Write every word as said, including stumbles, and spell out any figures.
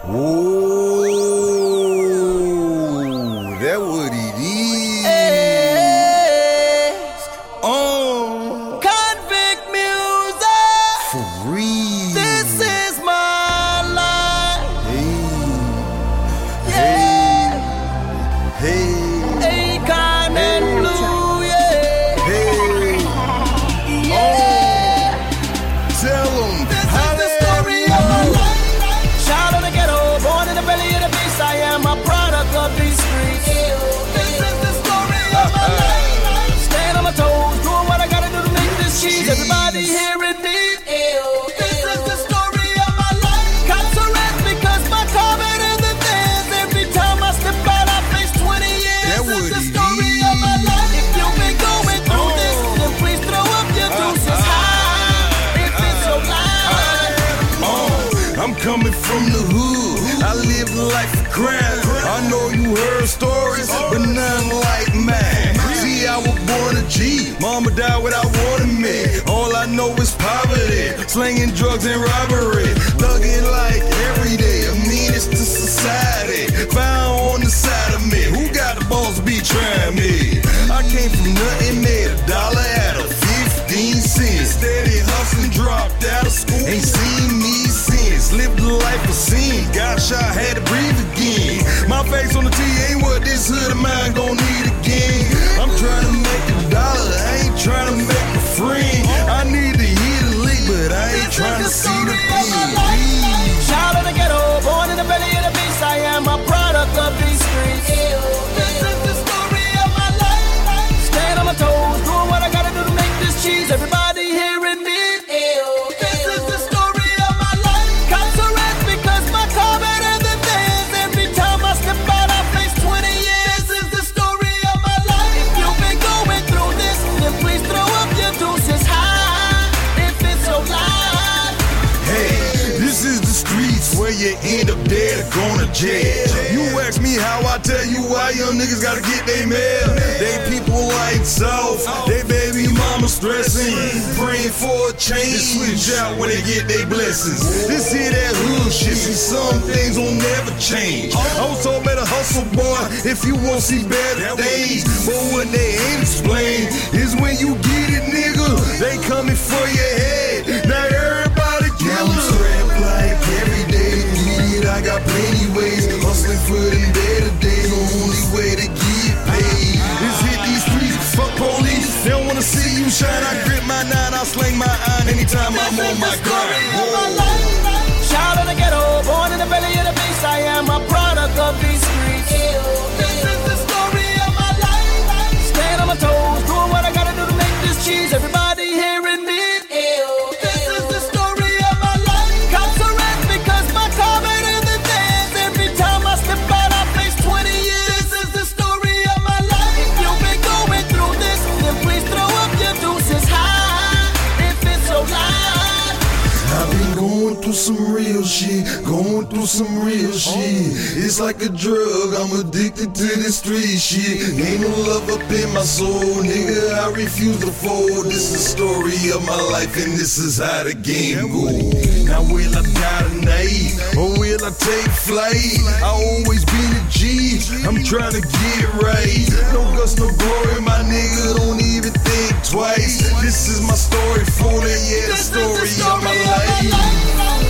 Whoa, that what it is. Oh, Convict music. for real. This is my life. Hey, hey, hey, Akon and Blue, yeah. hey. Yeah. Tell them. This is the story of my life. Shout out the ghetto, born in the belly of the beast. I am a product of these streets. This is the story of my life. Stand on my toes, doing what I gotta do to make this cheese. Everybody hearing me. This is the story of my life. Cops arrest because my comment in the things. Every time I step out, I face twenty years. That This is what the it story of my is. life. If you've been going through this, then please throw up your deuces high. If it's your life. Uh, I'm coming from the hood. I live life of crime. I know you heard stories, but none like mine. See, I was born a G. Mama died without warning me. All I know is poverty, slinging drugs and robbery. Thugging like every day, a menace to society. Found on the side of me. Who got the balls to be trying me? I came from nothing, made a dollar out of fifteen cents. Steady hustling, dropped out of school. Ain't seen me since. Lived a life of sin. Got shot, had to breathe again. My face on the T ain't what this hood of mine gon' need again. I'm trying to make a dollar, I ain't trying to make a friend. I need to hear the leak, but I ain't trying to see the thing. Shout out the ghetto, born in the belly of the beast. I am a product of these streets. This is the story of my life. Stand on my toes, doing what I gotta do to make this cheese. Everybody hearing me. This is the story of my life. Cops arrest because my car better than theirs. Every time I step out, I face twenty years. This is the story of my life. If you've been going through this, then please throw up your deuces high. If it's your life. Hey, this is the streets where you end up dead or going to jail. You ask me how, I tell you why young niggas gotta get their mail. They people like South, they baby mama stressing, praying for a change. They switch out when they get their blessings. This here that hood shit, see some things will never change. I was told better hustle, boy, if you want to see better days. But what they ain't explain is when you get it, nigga, they coming for your head. Now everybody killers. Strapped like every day, need it, I got plenty ways. Hustling for them better days, the only way to get paid is hit these streets, fuck police. They don't wanna see you shine. I grip my nine, I sling my iron anytime I'm on my grind. Whoa. Shout out the ghetto, born in the belly of the beast. I am a product of these streets. This is the story of my life. Stand on my toes, doing what I gotta do to make this cheese. Everybody hearing me. This is the story of my life. Cops arrest because my car better than theirs. Every time I step out, I face twenty years. This is the story of my life. If you've been going through this, then please throw up your deuces high. If it's your life. I've been going through some real shit, going through some real shit. It's like a drug, I'm addicted to this street shit. Ain't no love up in my soul, nigga, I refuse to fold. This is the story of my life and this is how the game go. Now will I die tonight, or will I take flight? I always been a G, I'm trying to get right. No guts, no glory, my nigga, don't even think twice. This is my story for the, yeah, the story of my life.